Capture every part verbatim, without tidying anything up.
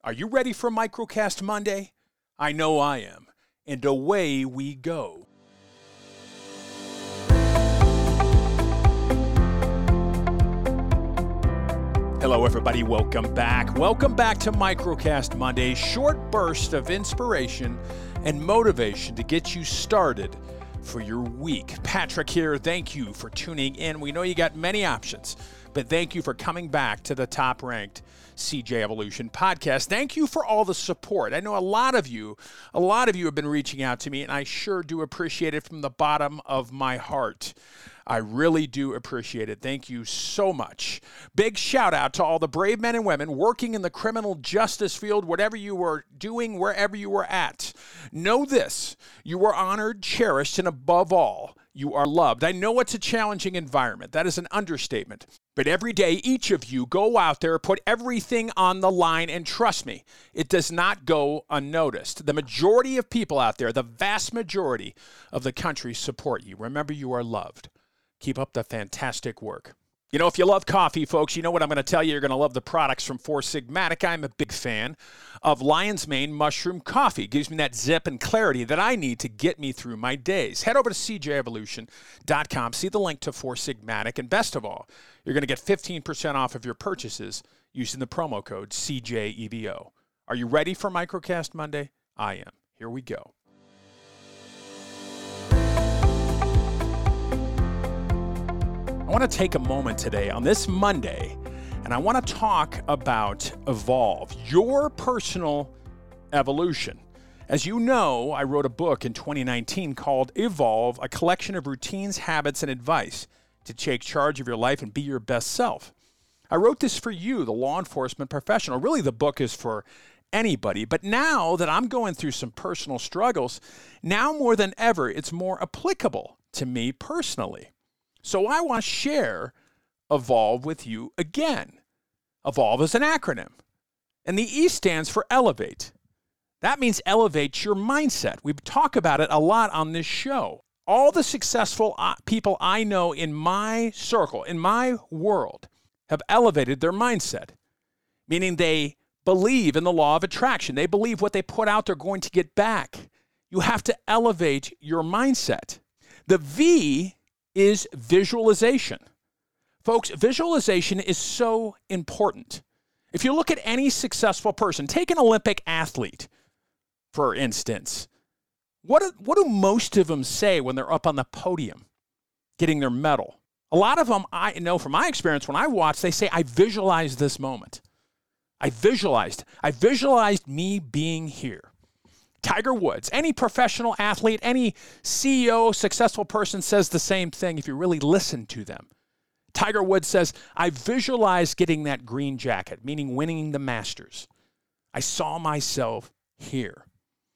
Are you ready for Microcast Monday? I know I am. And away we go. Hello, everybody. Welcome back. Welcome back to Microcast Monday. Short burst of inspiration and motivation to get you started for your week. Patrick here. Thank you for tuning in. We know you got many options, but thank you for coming back to the top-ranked C J Evolution podcast. Thank you for all the support. I know a lot of you, a lot of you have been reaching out to me, and I sure do appreciate it from the bottom of my heart. I really do appreciate it. Thank you so much. Big shout out to all the brave men and women working in the criminal justice field, whatever you were doing, wherever you were at. Know this, you are honored, cherished, and above all, you are loved. I know it's a challenging environment. That is an understatement. But every day, each of you go out there, put everything on the line, and trust me, it does not go unnoticed. The majority of people out there, the vast majority of the country support you. Remember, you are loved. Keep up the fantastic work. You know, if you love coffee, folks, you know what I'm going to tell you. You're going to love the products from Four Sigmatic. I'm a big fan of Lion's Mane Mushroom Coffee. It gives me that zip and clarity that I need to get me through my days. Head over to C J evolution dot com. See the link to Four Sigmatic. And best of all, you're going to get fifteen percent off of your purchases using the promo code C J E V O. Are you ready for Microcast Monday? I am. Here we go. I want to take a moment today on this Monday, and I want to talk about Evolve, your personal evolution. As you know, I wrote a book in twenty nineteen called Evolve, a collection of routines, habits, and advice to take charge of your life and be your best self. I wrote this for you, the law enforcement professional. Really, the book is for anybody. But now that I'm going through some personal struggles, now more than ever, it's more applicable to me personally. So I want to share Evolve with you again. Evolve is an acronym, and the E stands for Elevate. That means elevate your mindset. We talk about it a lot on this show. All the successful people I know in my circle, in my world, have elevated their mindset, meaning they believe in the law of attraction. They believe what they put out, they're going to get back. You have to elevate your mindset. The V is visualization. Folks, visualization is so important. If you look at any successful person, take an Olympic athlete, for instance. What do, what do most of them say when they're up on the podium getting their medal? A lot of them, I know from my experience, when I watch, they say, I visualized this moment. I visualized. I visualized me being here. Tiger Woods, any professional athlete, any C E O, successful person says the same thing if you really listen to them. Tiger Woods says, I visualized getting that green jacket, meaning winning the Masters. I saw myself here.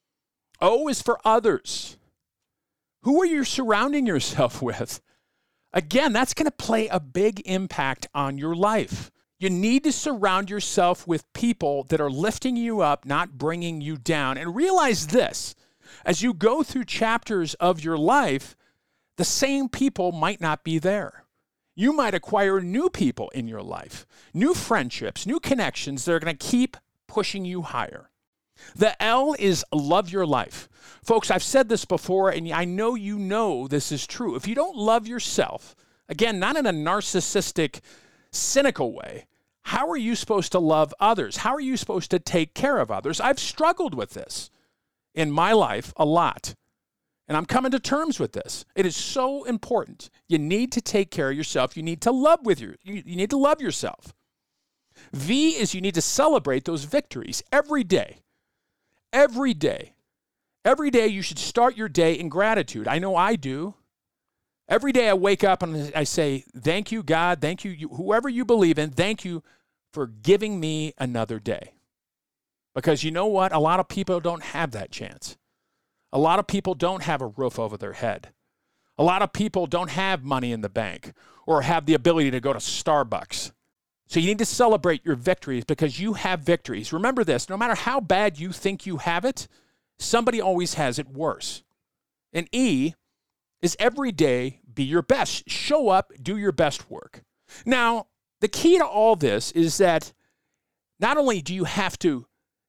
O is for others. Who are you surrounding yourself with? Again, that's going to play a big impact on your life. You need to surround yourself with people that are lifting you up, not bringing you down. And realize this, as you go through chapters of your life, the same people might not be there. You might acquire new people in your life, new friendships, new connections that are going to keep pushing you higher. The L is love your life. Folks, I've said this before, and I know you know this is true. If you don't love yourself, again, not in a narcissistic, cynical way, how are you supposed to love others? How are you supposed to take care of others? I've struggled with this in my life a lot, and I'm coming to terms with this. It is so important. You need to take care of yourself. You need to love with your, you, you need to love yourself. V is you need to celebrate those victories every day. Every day. Every day you should start your day in gratitude. I know I do. Every day I wake up and I say, thank you, God, thank you, you, whoever you believe in, thank you for giving me another day. Because you know what? A lot of people don't have that chance. A lot of people don't have a roof over their head. A lot of people don't have money in the bank or have the ability to go to Starbucks. So you need to celebrate your victories because you have victories. Remember this, no matter how bad you think you have it, somebody always has it worse. And E is every day be your best. Show up, do your best work. Now, the key to all this is that not only do you have to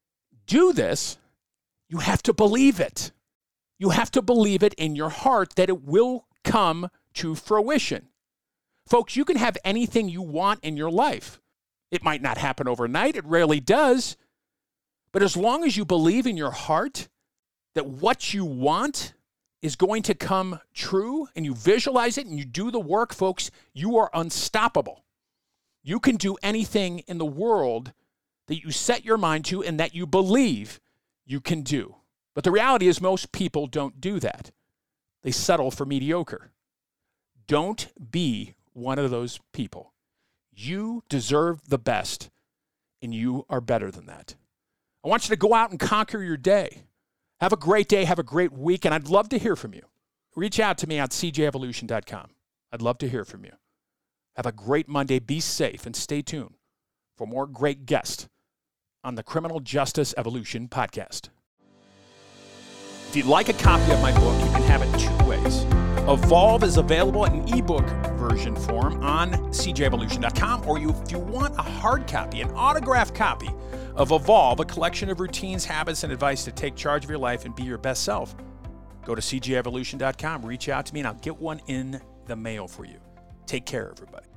do this, you have to believe it. You have to believe it in your heart that it will come to fruition. Folks, you can have anything you want in your life. It might not happen overnight. It rarely does. But as long as you believe in your heart that what you want is going to come true and you visualize it and you do the work, folks, you are unstoppable. You can do anything in the world that you set your mind to and that you believe you can do. But the reality is most people don't do that. They settle for mediocre. Don't be one of those people. You deserve the best, and you are better than that. I want you to go out and conquer your day. Have a great day. Have a great week, and I'd love to hear from you. Reach out to me at c j evolution dot com. I'd love to hear from you. Have a great Monday. Be safe, and stay tuned for more great guests on the Criminal Justice Evolution podcast. If you'd like a copy of my book, you can have it two ways. Evolve is available in an ebook version form on c j evolution dot com, or you, if you want a hard copy, an autographed copy of Evolve, a collection of routines, habits, and advice to take charge of your life and be your best self, go to c j evolution dot com, reach out to me, and I'll get one in the mail for you. Take care, everybody.